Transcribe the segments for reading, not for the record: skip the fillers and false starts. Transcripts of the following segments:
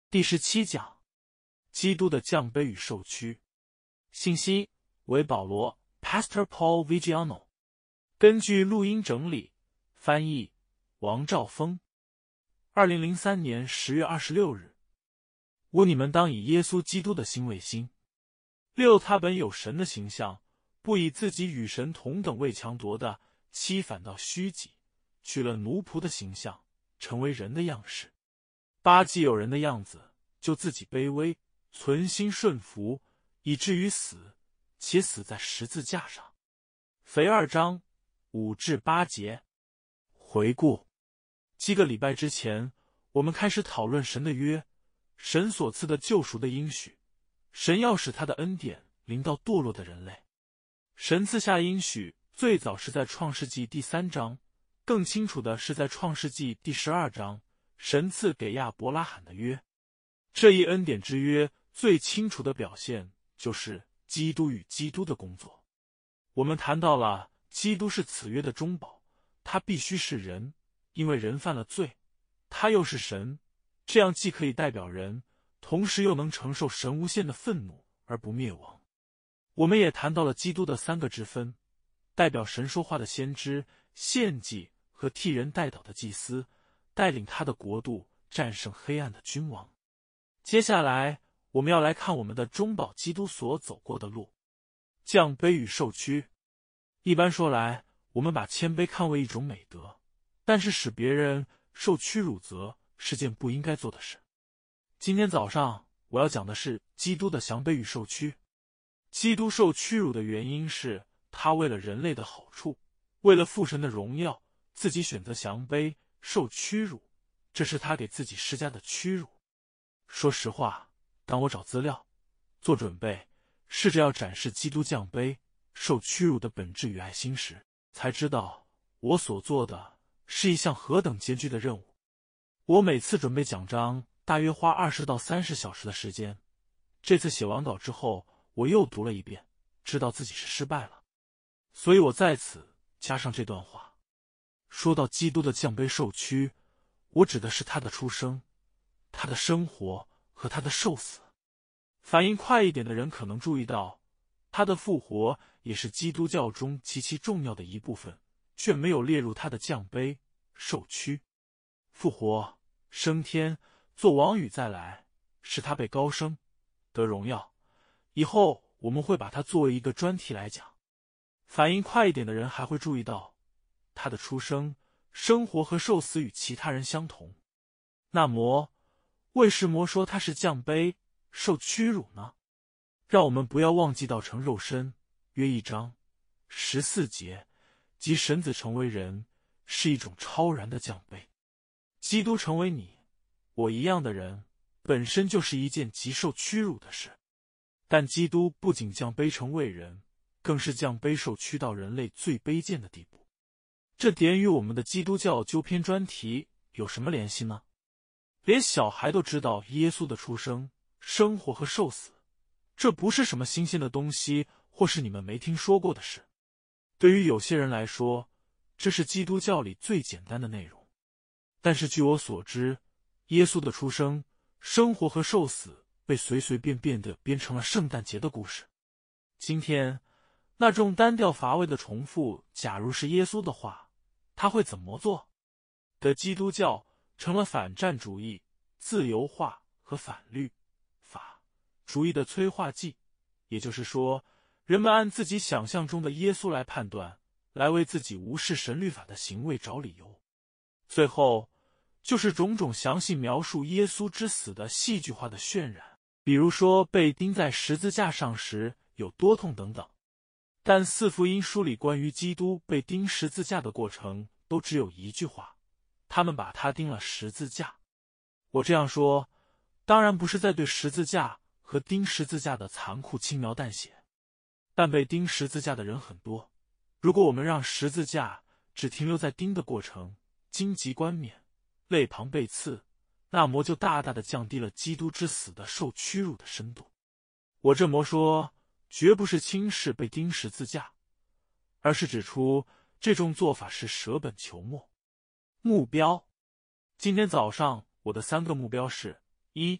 第17讲：基督的降卑与受屈。信息为保罗 Pastor Paul Vigiano， 根据录音整理，翻译王兆峰。2003年10月26日。你们当以耶稣基督的心为心。6他本有神的形象，不以自己与神同等为强夺的，反反到虚己，取了奴仆的形象，成为人的样式。8既有人的样子，就自己卑微，存心顺服，以至于死，且死在十字架上。腓2章5至8节。回顾几个礼拜之前，我们开始讨论神的约，神所赐的救赎的应许，神要使他的恩典临到堕落的人类。神赐下应许最早是在创世纪第3章，更清楚的是在创世纪第12章，神赐给亚伯拉罕的约。这一恩典之约最清楚的表现就是基督与基督的工作。我们谈到了基督是此约的中保，他必须是人，因为人犯了罪，他又是神，这样既可以代表人，同时又能承受神无限的愤怒而不灭亡。我们也谈到了基督的3个之分，代表神说话的先知、献祭和替人代祷的祭司，带领他的国度战胜黑暗的君王。接下来我们要来看我们的中保基督所走过的路。降卑与受屈。一般说来，我们把谦卑看为一种美德，但是使别人受屈辱则是件不应该做的事。今天早上我要讲的是基督的降卑与受屈。基督受屈辱的原因是他为了人类的好处，为了父神的荣耀，自己选择降卑受屈辱，这是他给自己施加的屈辱。说实话，当我找资料做准备，试着要展示基督降卑受屈辱的本质与爱心时，才知道我所做的是一项何等艰巨的任务。我每次准备讲章大约花20到30小时的时间，这次写完稿之后我又读了一遍，知道自己是失败了，所以我在此加上这段话。说到基督的降卑受屈，我指的是他的出生，他的生活和他的受死。反应快一点的人可能注意到，他的复活也是基督教中极其重要的一部分，却没有列入他的降卑受屈。复活、升天、做王与再来，使他被高升得荣耀。以后我们会把它作为一个专题来讲。反应快一点的人还会注意到，他的出生、生活和受死与其他人相同。那么为什么说他是降卑受屈辱呢？让我们不要忘记道成肉身，约1章14节，即神子成为人，是一种超然的降卑。基督成为你我一样的人，本身就是一件极受屈辱的事。但基督不仅降卑成为人，更是降卑受屈到人类最卑贱的地步。这点与我们的基督教纠偏专题有什么联系呢？连小孩都知道耶稣的出生、生活和受死，这不是什么新鲜的东西，或是你们没听说过的事。对于有些人来说，这是基督教里最简单的内容。但是据我所知，耶稣的出生、生活和受死被随随便便地编成了圣诞节的故事。今天那种单调乏味的重复，假如是耶稣的话，他会怎么做？的基督教成了反战主义、自由化和反律法主义的催化剂，也就是说，人们按自己想象中的耶稣来判断，来为自己无视神律法的行为找理由。最后就是种种详细描述耶稣之死的戏剧化的渲染，比如说被钉在十字架上时有多痛等等。但4福音书里关于基督被钉十字架的过程都只有一句话，他们把他钉了十字架。我这样说当然不是在对十字架和钉十字架的残酷轻描淡写，但被钉十字架的人很多，如果我们让十字架只停留在钉的过程，荆棘冠冕、肋旁被刺，那么就大大的降低了基督之死的受屈辱的深度。我这么说绝不是轻视被钉十字架，而是指出这种做法是舍本求末。目标。今天早上我的3个目标是：1.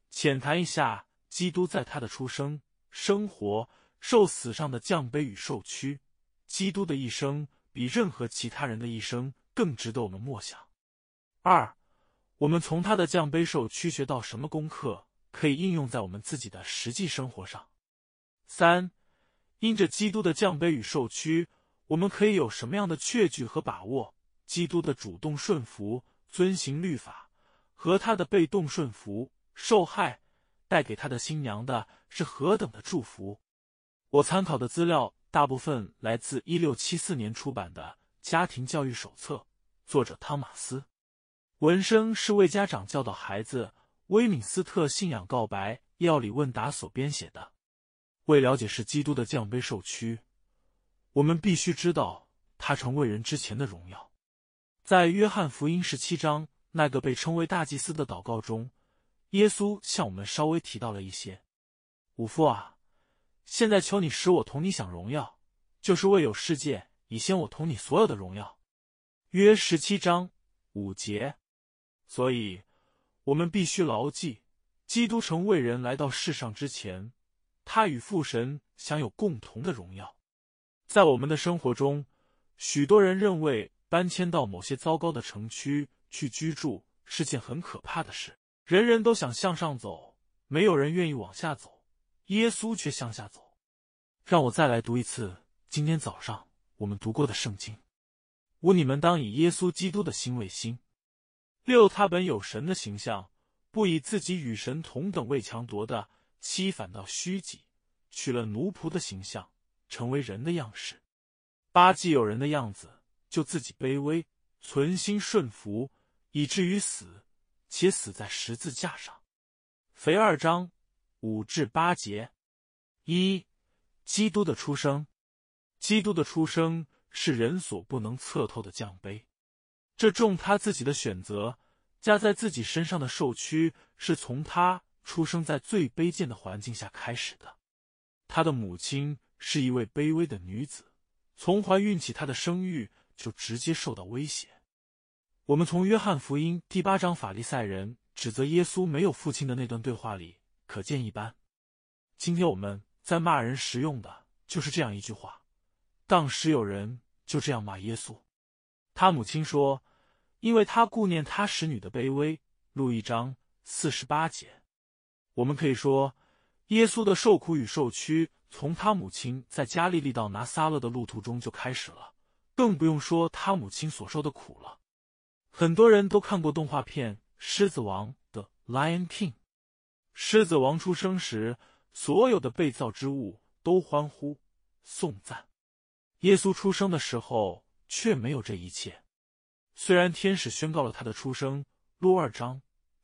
浅谈一下基督在他的出生、生活、受死上的降卑与受屈。基督的一生比任何其他人的一生更值得我们默想。二，我们从他的降卑受屈学到什么功课，可以应用在我们自己的实际生活上？三，因着基督的降卑与受屈，我们可以有什么样的确据和把握？基督的主动顺服、遵行律法，和他的被动顺服、受害，带给他的新娘的是何等的祝福！我参考的资料大部分来自1674年出版的《家庭教育手册》，作者汤马斯·文生是为家长教导孩子威敏斯特信仰告白要理问答所编写的。为了解是基督的降卑受屈，我们必须知道他成为人之前的荣耀。在约翰福音17章那个被称为大祭司的祷告中，耶稣向我们稍微提到了一些。五父啊，现在求你使我同你享荣耀，就是未有世界以先我同你所有的荣耀。约17章5节。所以我们必须牢记，基督成为人来到世上之前，他与父神享有共同的荣耀。在我们的生活中，许多人认为搬迁到某些糟糕的城区去居住是件很可怕的事，人人都想向上走，没有人愿意往下走，耶稣却向下走。让我再来读一次今天早上我们读过的圣经。吾你们当以耶稣基督的心为心。六，他本有神的形象，不以自己与神同等为强夺的，七反倒虚己，取了奴仆的形象，成为人的样式。八，既有人的样子，就自己卑微，存心顺服，以至于死，且死在十字架上。腓2章5至8节。一，基督的出生。基督的出生是人所不能测透的降卑，这重他自己的选择加在自己身上的受屈，是从他出生在最卑贱的环境下开始的。他的母亲是一位卑微的女子，从怀孕起她的生育就直接受到威胁。我们从约翰福音第8章法利赛人指责耶稣没有父亲的那段对话里可见一斑。今天我们在骂人时用的就是这样一句话，当时有人就这样骂耶稣。他母亲说，因为他顾念他使女的卑微，路1章48节。我们可以说，耶稣的受苦与受屈从他母亲在加利利到拿撒勒的路途中就开始了，更不用说他母亲所受的苦了。很多人都看过动画片《狮子王》的 Lion King。狮子王出生时，所有的被造之物都欢呼颂赞。耶稣出生的时候却没有这一切。虽然天使宣告了他的出生，路2章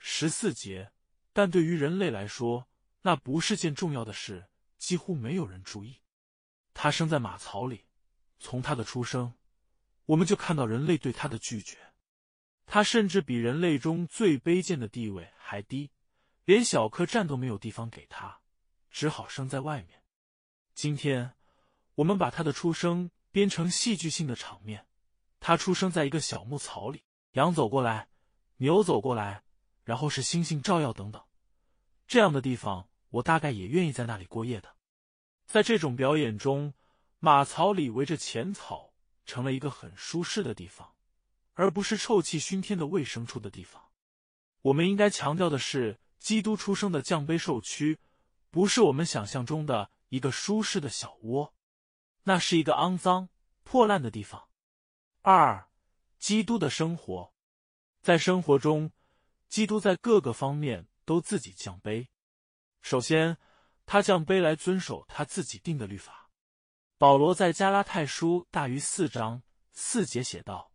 14节，但对于人类来说，那不是件重要的事，几乎没有人注意。他生在马槽里，从他的出生，我们就看到人类对他的拒绝。他甚至比人类中最卑贱的地位还低，连小客栈都没有地方给他，只好生在外面。今天我们把他的出生编成戏剧性的场面，他出生在一个小牧槽里，羊走过来，牛走过来，然后是星星照耀等等。这样的地方，我大概也愿意在那里过夜的。在这种表演中，马槽里围着浅草，成了一个很舒适的地方，而不是臭气熏天的卫生处的地方。我们应该强调的是，基督出生的降卑受屈，不是我们想象中的一个舒适的小窝，那是一个肮脏、破烂的地方。二，基督的生活。在生活中，基督在各个方面都自己降卑。首先，他降卑来遵守他自己定的律法。保罗在加拉太书大于4章4节写道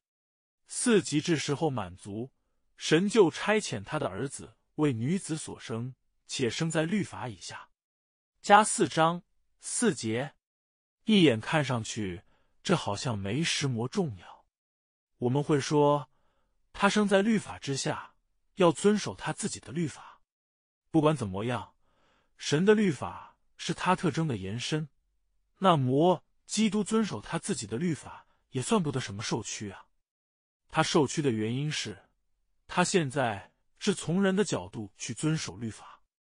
：4及至时候满足，神就差遣他的儿子为女子所生，且生在律法以下。加4章4节。一眼看上去，这好像没石磨重要。我们会说，他生在律法之下，要遵守他自己的律法。不管怎么样，神的律法是他特征的延伸，那么基督遵守他自己的律法也算不得什么受屈啊。他受屈的原因是，他现在是从人的角度去遵守律法，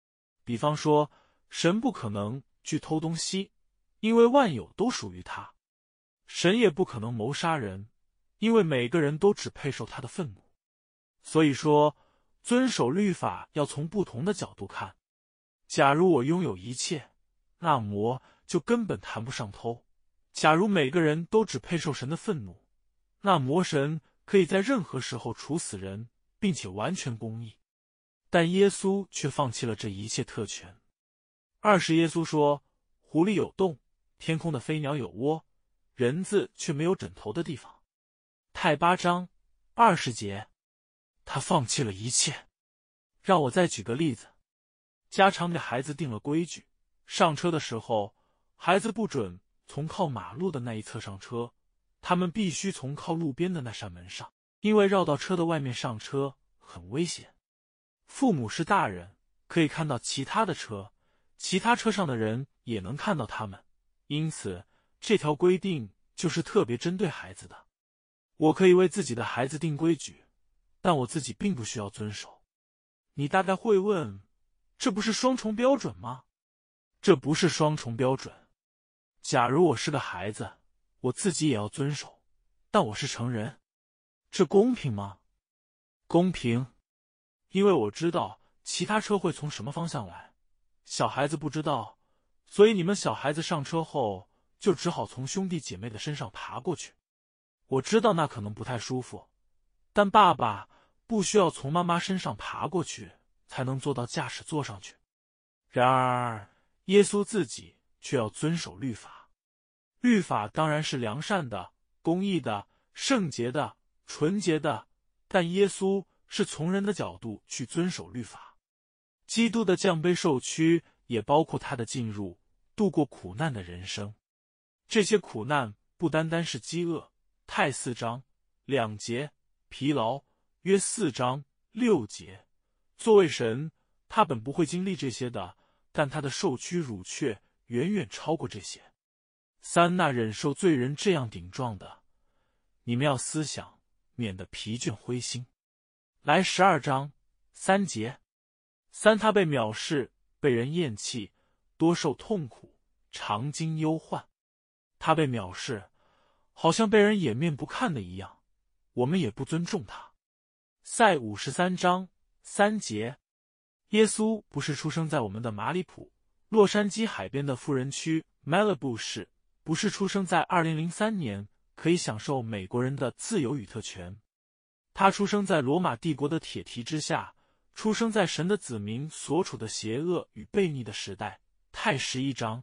比方说，神不可能去偷东西，因为万有都属于他；神也不可能谋杀人，因为每个人都只配受他的愤怒。所以说，遵守律法要从不同的角度看。假如我拥有一切，那么就根本谈不上偷。假如每个人都只配受神的愤怒，那么神可以在任何时候处死人，并且完全公义。但耶稣却放弃了这一切特权。20耶稣说，狐狸有洞，天空的飞鸟有窝，人子却没有枕头的地方。太8章20节，他放弃了一切。让我再举个例子，家常给孩子定了规矩，上车的时候，孩子不准从靠马路的那一侧上车，他们必须从靠路边的那扇门上，因为绕到车的外面上车很危险。父母是大人，可以看到其他的车，其他车上的人也能看到他们，因此这条规定就是特别针对孩子的。我可以为自己的孩子定规矩，但我自己并不需要遵守。你大概会问，这不是双重标准吗？这不是双重标准。假如我是个孩子，我自己也要遵守，但我是成人，这公平吗？公平，因为我知道其他车会从什么方向来，小孩子不知道，所以你们小孩子上车后就只好从兄弟姐妹的身上爬过去。我知道那可能不太舒服，但爸爸不需要从妈妈身上爬过去才能坐到驾驶座上去。然而耶稣自己却要遵守律法。律法当然是良善的、公义的、圣洁的、纯洁的，但耶稣是从人的角度去遵守律法。基督的降卑受屈也包括他的进入、度过苦难的人生。这些苦难不单单是饥饿，太4章2节，疲劳约4章6节。作为神，他本不会经历这些的，但他的受屈辱却远远超过这些。那忍受罪人这样顶撞的，你们要思想，免得疲倦灰心。来12章3节。他被藐视，被人厌弃，多受痛苦，常经忧患。他被藐视，好像被人掩面不看的一样，我们也不尊重他。赛53章3节。耶稣不是出生在我们的马里普、洛杉矶海边的富人区 Malibu 市，不是出生在2003年可以享受美国人的自由与特权。他出生在罗马帝国的铁蹄之下，出生在神的子民所处的邪恶与悖逆的时代。太11章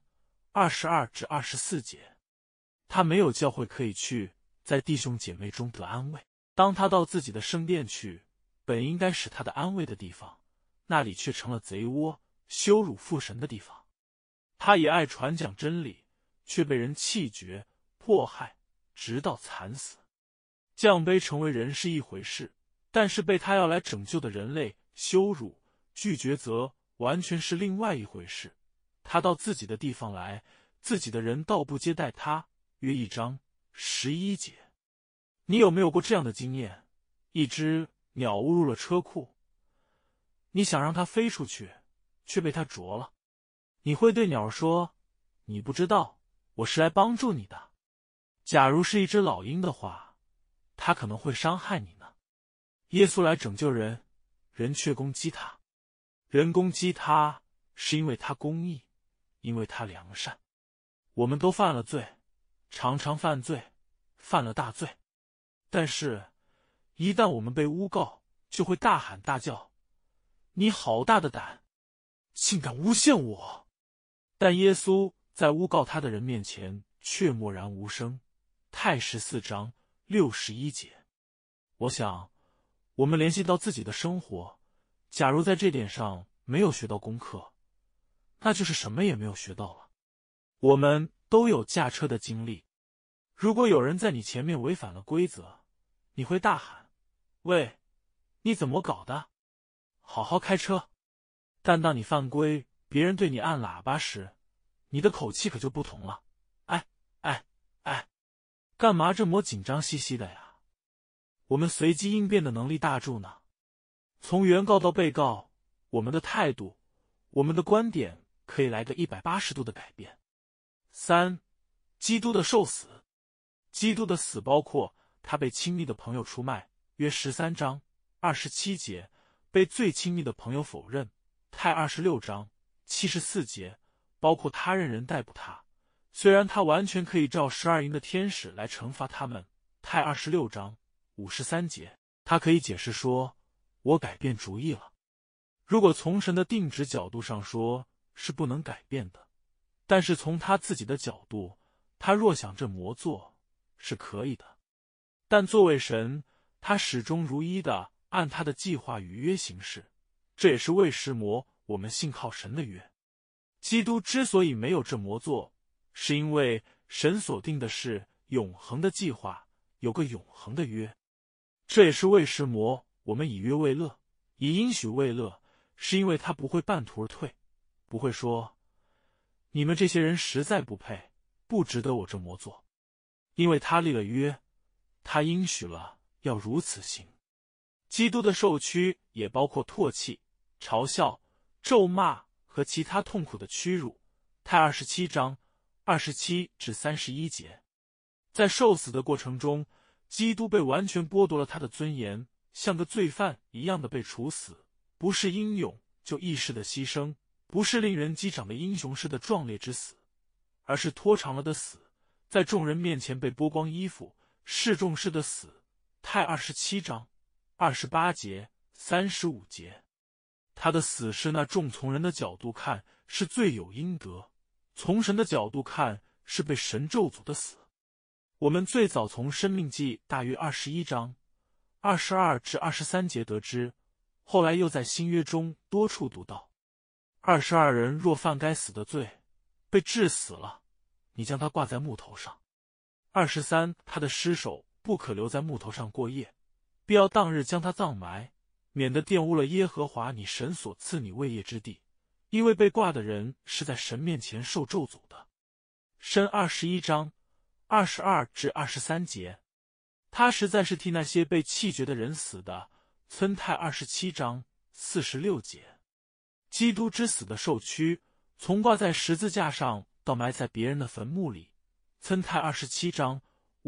22至24节。他没有教会可以去，在弟兄姐妹中得安慰。当他到自己的圣殿去，本应该使他的安慰的地方，那里却成了贼窝，羞辱父神的地方。他也爱传讲真理，却被人弃绝、迫害，直到惨死。降卑成为人是一回事，但是被他要来拯救的人类羞辱、拒绝则完全是另外一回事。他到自己的地方来，自己的人倒不接待他。约1章11节。你有没有过这样的经验？一只鸟误入了车库，你想让它飞出去，却被它啄了。你会对鸟说，你不知道，我是来帮助你的。假如是一只老鹰的话，它可能会伤害你呢。耶稣来拯救人，人却攻击他。人攻击他，是因为他公义，因为他良善。我们都犯了罪，常常犯罪，犯了大罪。但是，一旦我们被诬告，就会大喊大叫：“你好大的胆，竟敢诬陷我！”但耶稣在诬告他的人面前却默然无声。太14章61节。我想，我们联系到自己的生活，假如在这点上没有学到功课，那就是什么也没有学到了。我们都有驾车的经历。如果有人在你前面违反了规则，你会大喊：“喂，你怎么搞的？好好开车！”但当你犯规，别人对你按喇叭时，你的口气可就不同了。哎，干嘛这么紧张兮兮的呀？我们随机应变的能力大著呢。从原告到被告，我们的态度、 我们的观点可以来个180度的改变。3. 基督的受死。基督的死包括他被亲密的朋友出卖，约13章27节，被最亲密的朋友否认，太26章74节，包括他任人逮捕他，虽然他完全可以照12营的天使来惩罚他们，太26章53节，他可以解释说，我改变主意了。如果从神的定旨角度上说，是不能改变的，但是从他自己的角度，他若想这么做，是可以的。但作为神，他始终如一的按他的计划与约行事，这也是为什么我们信靠神的约。基督之所以没有这么做，是因为神所定的是永恒的计划，有个永恒的约。这也是为什么我们以约为乐，以应许为乐，是因为他不会半途而退，不会说你们这些人实在不配，不值得我这么做，因为他立了约，他应许了要如此行。基督的受屈也包括唾弃、嘲笑、咒骂和其他痛苦的屈辱，太27章27至31节。在受死的过程中，基督被完全剥夺了他的尊严，像个罪犯一样的被处死，不是英勇就义士的牺牲，不是令人击掌的英雄式的壮烈之死，而是拖长了的死，在众人面前被剥光衣服，示众式的死，太27章28节35节。他的死是那众从人的角度看是罪有应得，从神的角度看是被神咒诅的死。我们最早从申命记大约21章22至23节得知，后来又在新约中多处读到，22人若犯该死的罪，被治死了，你将他挂在木头上。23他的尸首不可留在木头上过夜，必要当日将他葬埋，免得玷污了耶和华你神所赐你为业之地，因为被挂的人是在神面前受咒诅的。申21章22至23节，他实在是替那些被弃绝的人死的，村太27章46节。基督之死的受屈，从挂在十字架上到埋在别人的坟墓里，村太27章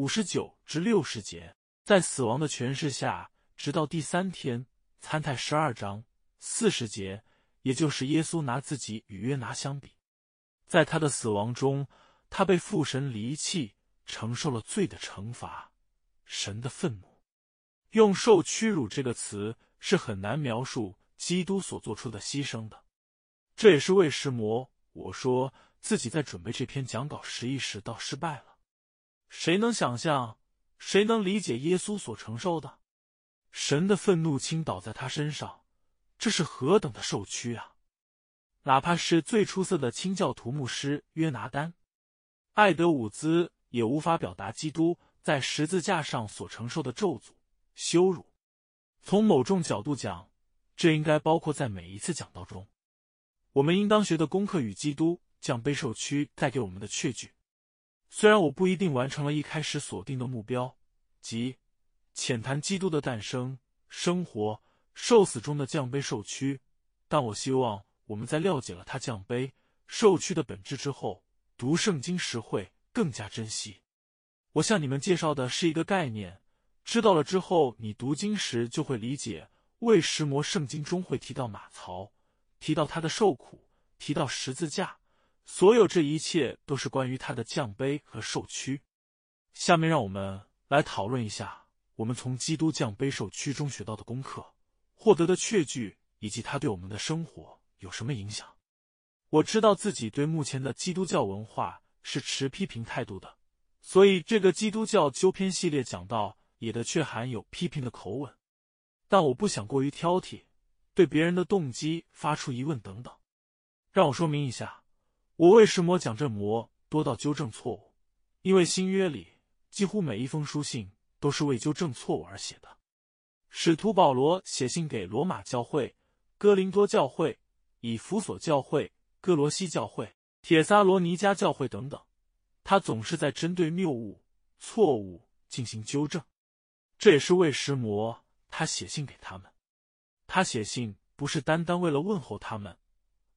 59至60节，在死亡的权势下，直到第3天，参太12章40节，也就是耶稣拿自己与约拿相比。在他的死亡中，他被父神离弃，承受了罪的惩罚，神的愤怒。用受屈辱这个词是很难描述基督所做出的牺牲的。这也是为什么我说自己在准备这篇讲稿时意识到失败了。谁能想象，谁能理解耶稣所承受的？神的愤怒倾倒在他身上，这是何等的受屈啊！哪怕是最出色的清教徒牧师约拿丹、艾德伍兹也无法表达基督在十字架上所承受的咒诅、羞辱。从某种角度讲，这应该包括在每一次讲道中我们应当学的功课与基督降卑受屈带给我们的确据。虽然我不一定完成了一开始所定的目标，即浅谈基督的诞生、生活、受死中的降卑受屈，但我希望我们在了解了他降卑受屈的本质之后，读圣经时会更加珍惜。我向你们介绍的是一个概念，知道了之后，你读经时就会理解为什么圣经中会提到马槽，提到他的受苦，提到十字架，所有这一切都是关于他的降卑和受屈。下面让我们来讨论一下我们从基督降卑受屈中学到的功课，获得的确据，以及他对我们的生活有什么影响。我知道自己对目前的基督教文化是持批评态度的，所以这个基督教纠偏系列讲到也的确含有批评的口吻，但我不想过于挑剔，对别人的动机发出疑问等等。让我说明一下，我为什么讲这么多到纠正错误，因为新约里几乎每一封书信都是为纠正错误而写的。使徒保罗写信给罗马教会、哥林多教会、以弗所教会、哥罗西教会、帖撒罗尼迦教会等等，他总是在针对谬误、错误进行纠正。这也是为什么他写信给他们。他写信不是单单为了问候他们，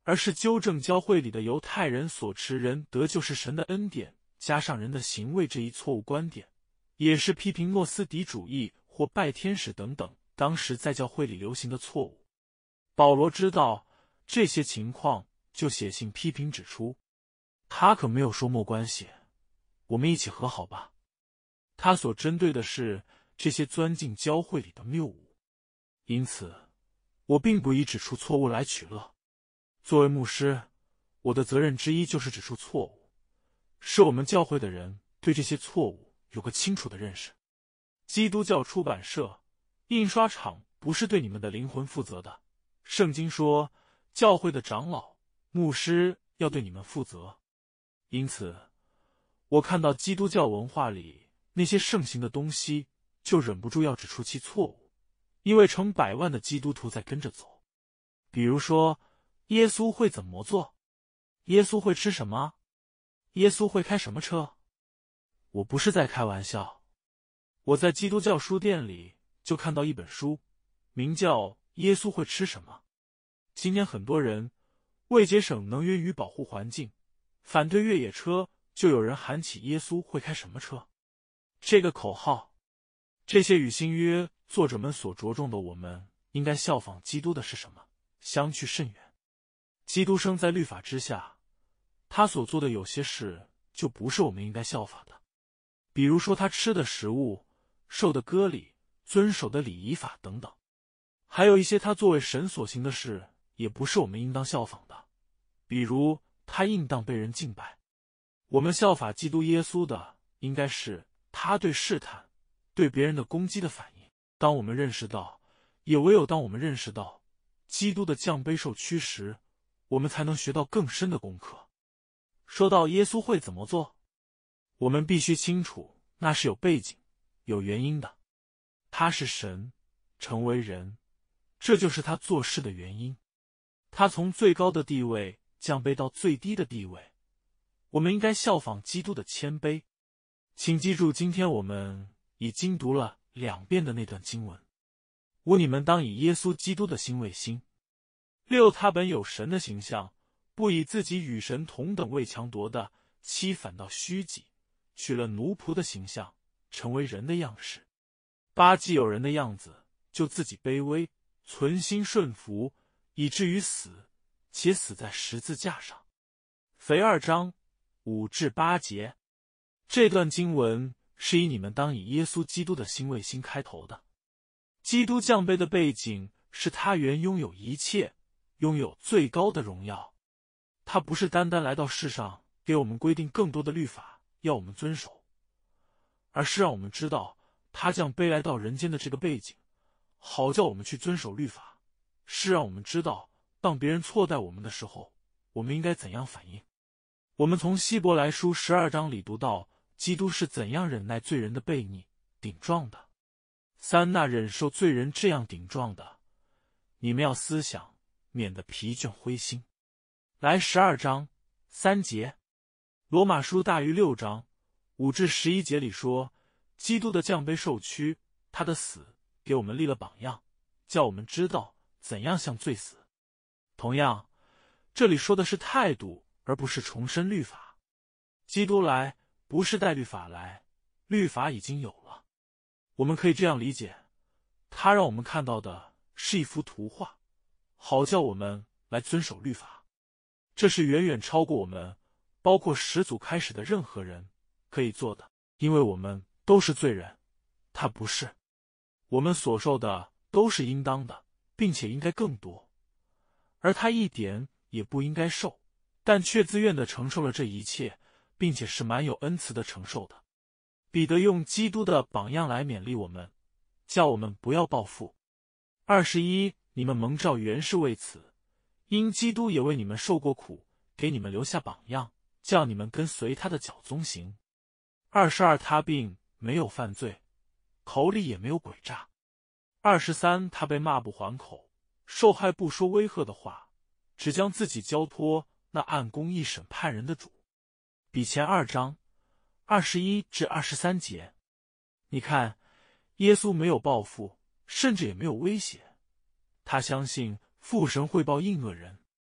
而是纠正教会里的犹太人所持人得救是神的恩典加上人的行为这一错误观点，也是批评诺斯底主义或拜天使等等当时在教会里流行的错误。保罗知道这些情况，就写信批评指出，他可没有说没关系，我们一起和好吧。他所针对的是这些钻进教会里的谬误，因此我并不以指出错误来取乐。作为牧师，我的责任之一就是指出错误，使我们教会的人对这些错误有个清楚的认识。基督教出版社、印刷厂不是对你们的灵魂负责的。圣经说，教会的长老、牧师要对你们负责。因此，我看到基督教文化里那些盛行的东西，就忍不住要指出其错误，因为成百万的基督徒在跟着走。比如说，耶稣会怎么做？耶稣会吃什么？耶稣会开什么车？我不是在开玩笑。我在基督教书店里就看到一本书，名叫《耶稣会吃什么》。今天很多人为节省能源与保护环境，反对越野车，就有人喊起耶稣会开什么车这个口号。这些与新约作者们所着重的，我们应该效仿基督的是什么？相去甚远。基督生在律法之下，他所做的有些事就不是我们应该效法的，比如说他吃的食物、受的割礼、遵守的礼仪法等等。还有一些他作为神所行的事，也不是我们应当效仿的，比如他应当被人敬拜。我们效法基督耶稣的，应该是他对试探、对别人的攻击的反应。当我们认识到，也唯有当我们认识到基督的降卑受屈时，我们才能学到更深的功课。说到耶稣会怎么做，我们必须清楚，那是有背景、有原因的。他是神，成为人，这就是他做事的原因。他从最高的地位降卑到最低的地位，我们应该效仿基督的谦卑。请记住，今天我们已经读了2遍的那段经文。5你们当以耶稣基督的心为心。6他本有神的形象，不以自己与神同等为强夺的。7反倒虚己，取了奴仆的形象，成为人的样式。8既有人的样子，就自己卑微，存心顺服，以至于死，且死在十字架上。腓2章5至8节。这段经文是以你们当以耶稣基督的心为心开头的。基督降卑的背景是他原拥有一切，拥有最高的荣耀。他不是单单来到世上给我们规定更多的律法要我们遵守，而是让我们知道他降卑来到人间的这个背景，好叫我们去遵守律法，是让我们知道当别人错待我们的时候，我们应该怎样反应。我们从希伯来书12章里读到基督是怎样忍耐罪人的悖逆、顶撞的。3那忍受罪人这样顶撞的，你们要思想，免得疲倦灰心。来12章3节。罗马书大于6章5至11节里说，基督的降卑受屈，他的死给我们立了榜样，叫我们知道怎样向罪死。同样，这里说的是态度，而不是重申律法。基督来不是带律法来，律法已经有了。我们可以这样理解，他让我们看到的是一幅图画，好叫我们来遵守律法。这是远远超过我们，包括始祖开始的任何人可以做的，因为我们都是罪人，他不是。我们所受的都是应当的，并且应该更多，而他一点也不应该受，但却自愿地承受了这一切，并且是蛮有恩慈的承受的。彼得用基督的榜样来勉励我们，叫我们不要报复。21你们蒙召原是为此，因基督也为你们受过苦，给你们留下榜样，叫你们跟随他的脚踪行。22他并没有犯罪，口里也没有诡诈。23他被骂不还口，受害不说威吓的话，只将自己交托那按公义审判人的主。比前2章21至23节。你看，耶稣没有报复，甚至也没有威胁，他相信父神会报应恶人。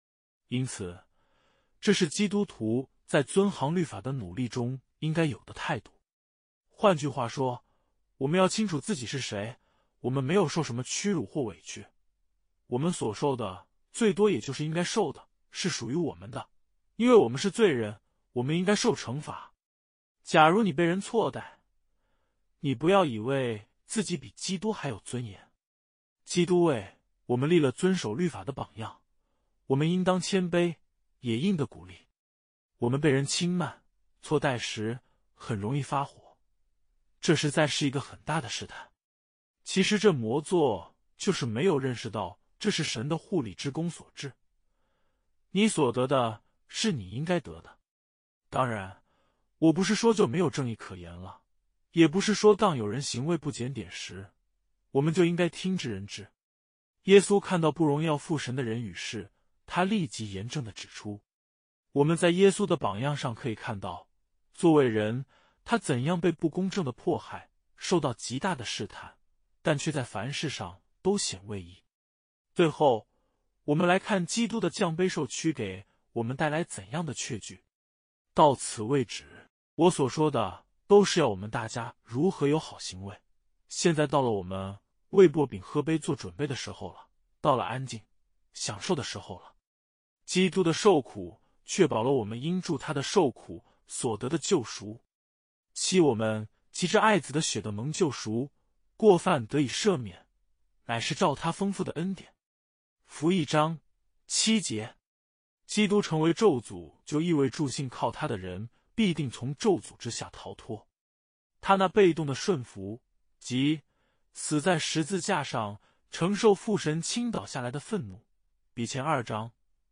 因此，这是基督徒在遵行律法的努力中应该有的态度。换句话说，我们要清楚自己是谁，我们没有受什么屈辱或委屈，我们所受的最多也就是应该受的，是属于我们的，因为我们是罪人，我们应该受惩罚。假如你被人错待，你不要以为自己比基督还有尊严。基督为我们立了遵守律法的榜样，我们应当谦卑，也应得鼓励。我们被人轻慢、错待时，很容易发火，这实在是一个很大的试探。其实这魔作就是没有认识到这是神的护理之功所致。你所得的是你应该得的。当然，我不是说就没有正义可言了，也不是说当有人行为不检点时，我们就应该听之任之。耶稣看到不荣耀父神的人与事，他立即严正地指出，我们在耶稣的榜样上可以看到，作为人，他怎样被不公正的迫害，受到极大的试探，但却在凡事上都显为义。最后，我们来看基督的降卑受屈给我们带来怎样的确据。到此为止，我所说的都是要我们大家如何有好行为。现在到了我们为擘饼喝杯做准备的时候了，到了安静享受的时候了。基督的受苦确保了我们因助他的受苦所得的救赎。七，我们藉着爱子的血的蒙救赎，过犯得以赦免，乃是照他丰富的恩典。符1章7节。基督成为咒诅，就意味助信靠他的人必定从咒诅之下逃脱。他那被动的顺服，即死在十字架上承受父神倾倒下来的愤怒，比前2章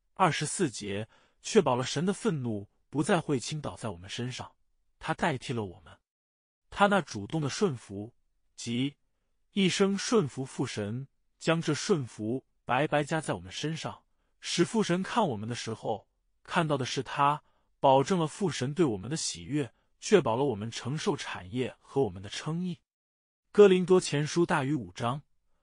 24节确保了神的愤怒不再会倾倒在我们身上，他代替了我们。他那主动的顺服，即一生顺服父神，将这顺服白白加在我们身上，使父神看我们的时候，看到的是他，保证了父神对我们的喜悦，确保了我们承受产业和我们的称义。哥林多前书大于5章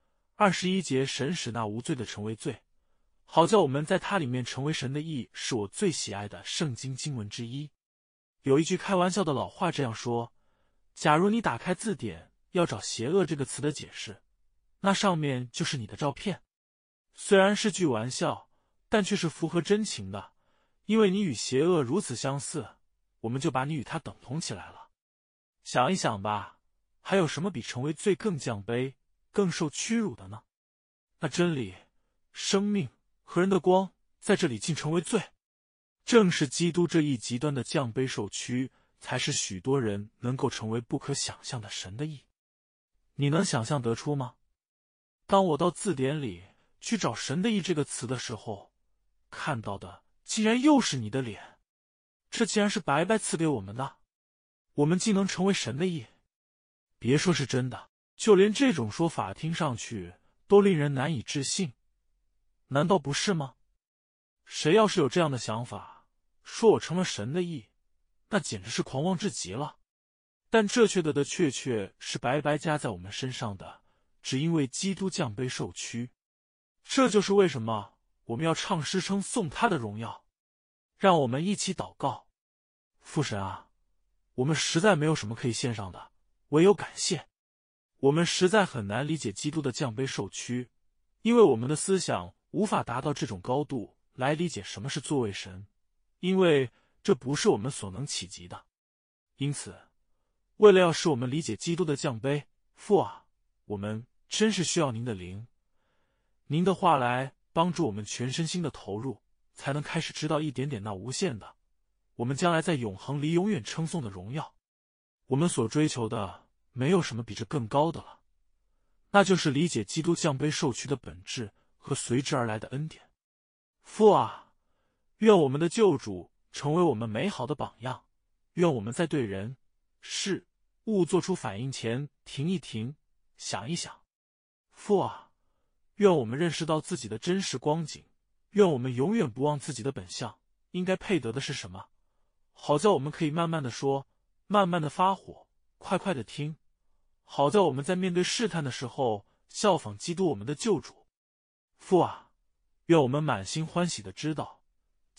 21节，神使那无罪的成为罪，好叫我们在他里面成为神的义，是我最喜爱的圣经经文之一。有一句开玩笑的老话这样说，假如你打开字典要找邪恶这个词的解释，那上面就是你的照片。虽然是句玩笑，但却是符合真情的，因为你与邪恶如此相似，我们就把你与他等同起来了。想一想吧，还有什么比成为罪更降卑、更受屈辱的呢？那真理、生命和人的光在这里竟成为罪。正是基督这一极端的降卑受屈，才使许多人能够成为不可想象的神的义。你能想象得出吗？当我到字典里去找神的义这个词的时候，看到的竟然又是你的脸。这竟然是白白赐给我们的，我们竟能成为神的义。别说是真的，就连这种说法听上去都令人难以置信，难道不是吗？谁要是有这样的想法，说我成了神的义，那简直是狂妄至极了。但这确的确是白白加在我们身上的，只因为基督降卑受屈。这就是为什么我们要唱诗称颂他的荣耀。让我们一起祷告。父神啊，我们实在没有什么可以献上的，唯有感谢。我们实在很难理解基督的降卑受屈，因为我们的思想无法达到这种高度来理解什么是作为神，因为这不是我们所能企及的。因此，为了要使我们理解基督的降卑，父啊，我们真是需要您的灵，您的话来帮助我们全身心的投入，才能开始知道一点点那无限的，我们将来在永恒里永远称颂的荣耀。我们所追求的没有什么比这更高的了，那就是理解基督降卑受屈的本质和随之而来的恩典。父啊，愿我们的救主成为我们美好的榜样，愿我们在对人、事、物做出反应前停一停，想一想。父啊，愿我们认识到自己的真实光景，愿我们永远不忘自己的本相，应该配得的是什么，好叫我们可以慢慢的说，慢慢的发火，快快的听，好叫我们在面对试探的时候效仿基督我们的救主。父啊，愿我们满心欢喜的知道，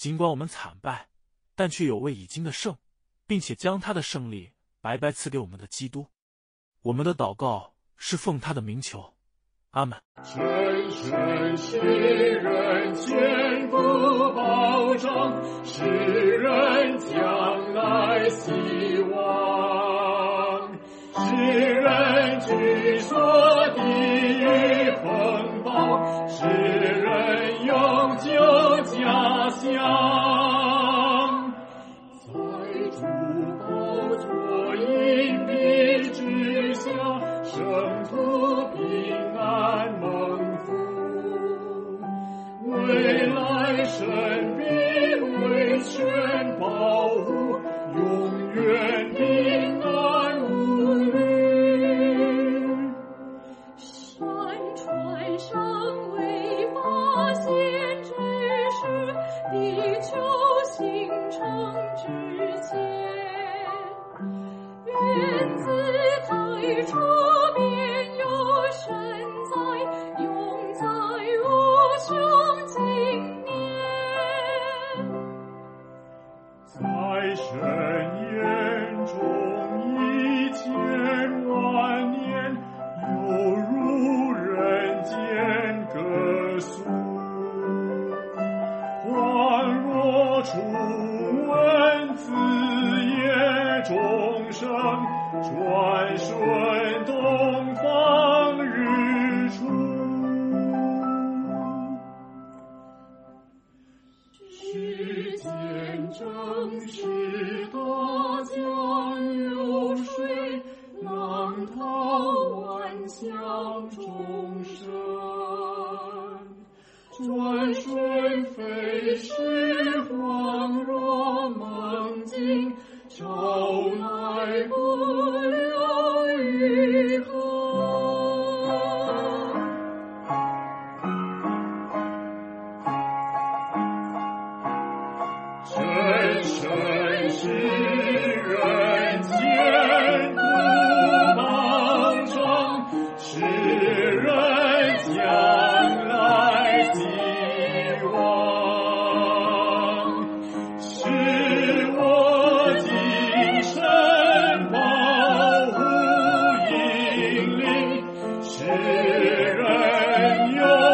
尽管我们惨败，但却有位已经的胜，并且将他的胜利白白赐给我们的基督。我们的祷告是奉他的名求，阿们。 深深世人坚固保障，世人将来希望，世人据说地狱风暴，世人永久家乡，在主宝座荫蔽之下，圣徒平安蒙福，未来神必为全保护，永远平安无虑。 山川上未发现之时，地球形成之前，原自太初便有神在，永在无穷经年。 在神眼中1000万年，犹如人间歌颂，恍若初闻子夜钟声，转瞬东方日出。世间正是大江流水，浪涛万象众生，转瞬飞逝，恍若梦境，朝来不留余痕。深深世人坚固保障，世人将来希望，是我今生保护引领，世人永